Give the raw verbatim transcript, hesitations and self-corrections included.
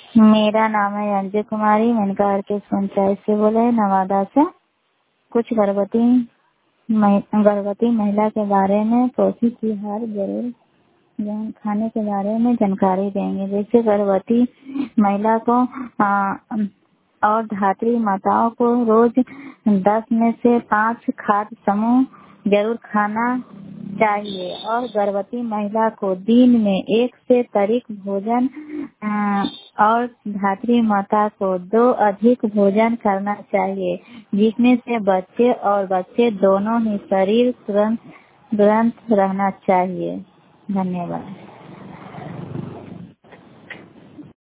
मेरा नाम है अंजू कुमारी, मेनका के पंचायत से बोले हैं, नवादा से। कुछ गर्भवती महि- गर्भवती महिला के बारे में पौष्टिक आहार जरूर जान- खाने के बारे में जानकारी देंगे। जैसे गर्भवती महिला को आ, और धात्री माताओं को रोज दस में से पाँच खाद्य समूह जरूर खाना चाहिए और गर्भवती महिला को दिन में एक से तरिक भोजन आ, और धात्री माता को दो अधिक भोजन करना चाहिए, जिसमें से बच्चे और बच्चे दोनों ही शरीर तुरंत तुरंत रहना चाहिए। धन्यवाद।